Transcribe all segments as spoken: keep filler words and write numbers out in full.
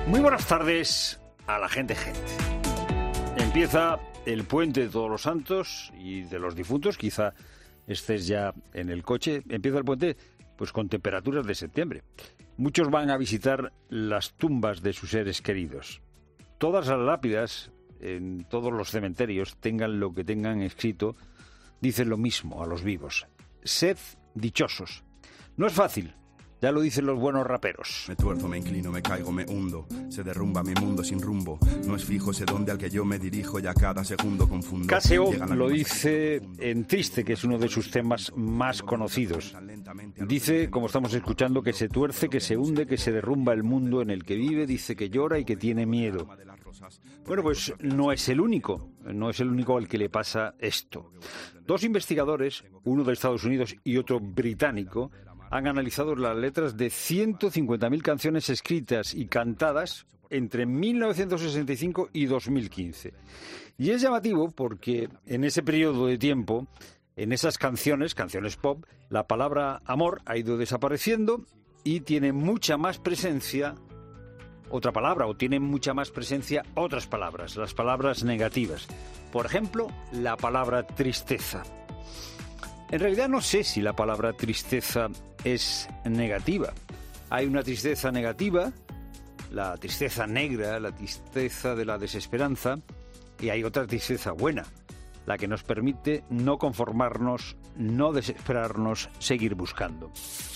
Muy buenas tardes a la gente gente. Empieza el puente de Todos los Santos y de los difuntos, quizá estés ya en el coche. Empieza el puente pues con temperaturas de septiembre. Muchos van a visitar las tumbas de sus seres queridos. Todas las lápidas en todos los cementerios, tengan lo que tengan escrito, dicen lo mismo a los vivos: sed dichosos. No es fácil. Ya lo dicen los buenos raperos. Me tuerzo, me inclino, me caigo, me hundo. Se derrumba mi mundo sin rumbo. No es fijo ese donde al que yo me dirijo y a cada segundo confundo. Caseo lo dice en Triste, que es uno de sus temas más conocidos. Dice, como estamos escuchando, que se tuerce, que se hunde, que se derrumba el mundo en el que vive. Dice que llora y que tiene miedo. Bueno, pues no es el único. No es el único al que le pasa esto. Dos investigadores, uno de Estados Unidos y otro británico, han analizado las letras de ciento cincuenta mil canciones escritas y cantadas entre mil novecientos sesenta y cinco y dos mil quince. Y es llamativo porque en ese periodo de tiempo, en esas canciones, canciones pop, la palabra amor ha ido desapareciendo y tiene mucha más presencia otra palabra, o tienen mucha más presencia otras palabras, las palabras negativas. Por ejemplo, la palabra tristeza. En realidad no sé si la palabra tristeza es negativa. Hay una tristeza negativa, la tristeza negra, la tristeza de la desesperanza, y hay otra tristeza buena, la que nos permite no conformarnos, no desesperarnos, seguir buscando.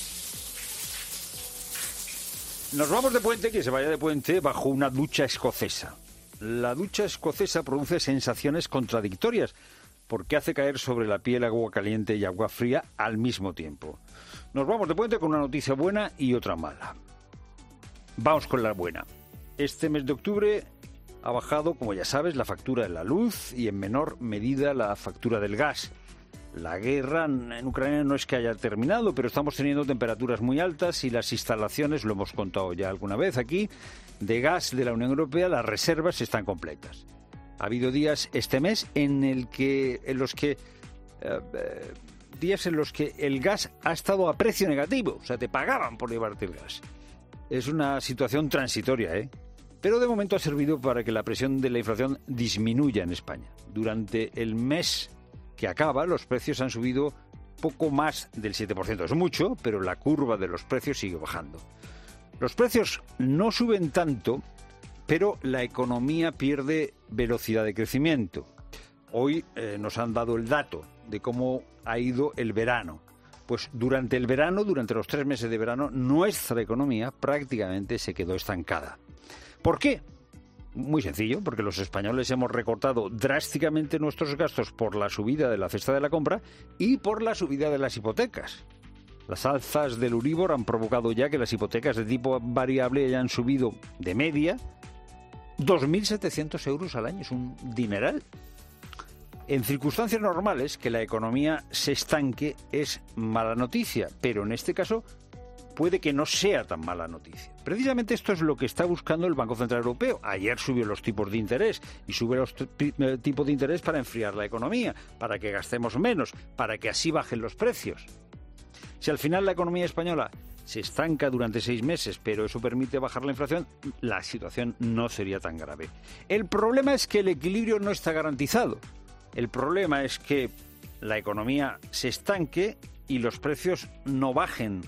Nos vamos de puente, que se vaya de puente, bajo una ducha escocesa. La ducha escocesa produce sensaciones contradictorias, porque hace caer sobre la piel agua caliente y agua fría al mismo tiempo. Nos vamos de puente con una noticia buena y otra mala. Vamos con la buena. Este mes de octubre ha bajado, como ya sabes, la factura de la luz y en menor medida la factura del gas. La guerra en Ucrania no es que haya terminado, pero estamos teniendo temperaturas muy altas y las instalaciones, lo hemos contado ya alguna vez aquí, de gas de la Unión Europea, las reservas están completas. Ha habido días este mes en el que en los que eh, eh, días en los que el gas ha estado a precio negativo, o sea, te pagaban por llevarte el gas. Es una situación transitoria, ¿eh? Pero de momento ha servido para que la presión de la inflación disminuya en España. Durante el mes que acaba, los precios han subido poco más del siete por ciento. Es mucho, pero la curva de los precios sigue bajando. Los precios no suben tanto, pero la economía pierde velocidad de crecimiento. Hoy eh, nos han dado el dato de cómo ha ido el verano. Pues durante el verano, durante los tres meses de verano, nuestra economía prácticamente se quedó estancada. ¿Por qué? Muy sencillo, porque los españoles hemos recortado drásticamente nuestros gastos por la subida de la cesta de la compra y por la subida de las hipotecas. Las alzas del Euribor han provocado ya que las hipotecas de tipo variable hayan subido de media dos mil setecientos euros al año. Es un dineral. En circunstancias normales, que la economía se estanque es mala noticia, pero en este caso puede que no sea tan mala noticia. Precisamente esto es lo que está buscando el Banco Central Europeo. Ayer subió los tipos de interés y sube los t- tipos de interés para enfriar la economía, para que gastemos menos, para que así bajen los precios. Si al final la economía española se estanca durante seis meses, pero eso permite bajar la inflación, la situación no sería tan grave. El problema es que el equilibrio no está garantizado. El problema es que la economía se estanque y los precios no bajen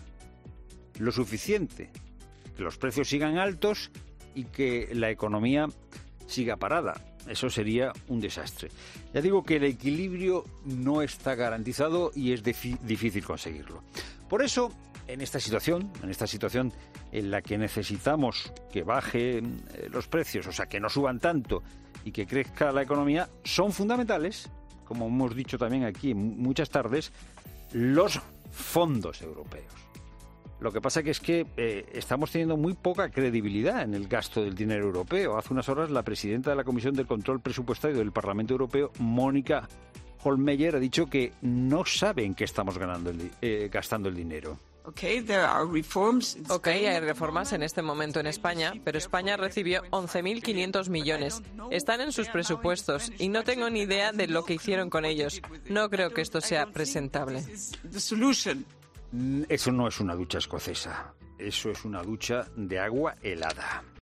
lo suficiente, que los precios sigan altos y que la economía siga parada. Eso sería un desastre. Ya digo que el equilibrio no está garantizado y es defi- difícil conseguirlo. Por eso, en esta situación, en esta situación en la que necesitamos que bajen los precios, o sea, que no suban tanto y que crezca la economía, son fundamentales, como hemos dicho también aquí muchas tardes, los fondos europeos. Lo que pasa que es que eh, estamos teniendo muy poca credibilidad en el gasto del dinero europeo. Hace unas horas la presidenta de la Comisión de Control Presupuestario del Parlamento Europeo, Mónica Hohlmeier, ha dicho que no sabe en qué estamos ganando el, eh, gastando el dinero. Okay, there are reforms. Ok, hay reformas en este momento en España, pero España recibió once mil quinientos millones. Están en sus presupuestos y no tengo ni idea de lo que hicieron con ellos. No creo que esto sea presentable. Eso no es una ducha escocesa, eso es una ducha de agua helada.